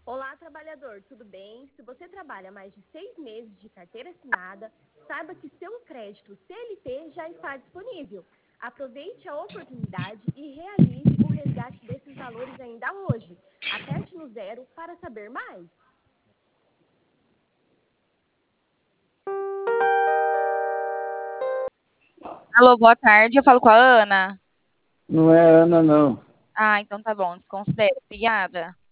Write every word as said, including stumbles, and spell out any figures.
Olá, trabalhador, tudo bem? Se você trabalha mais de seis meses de carteira assinada, saiba que seu crédito C L T já está disponível. Aproveite a oportunidade e realize o resgate desses valores ainda hoje. Aperte no zero para saber mais. Alô, boa tarde. Eu falo com a Ana. Não é Ana, não. Ah, então tá bom, desconsidera. Obrigada.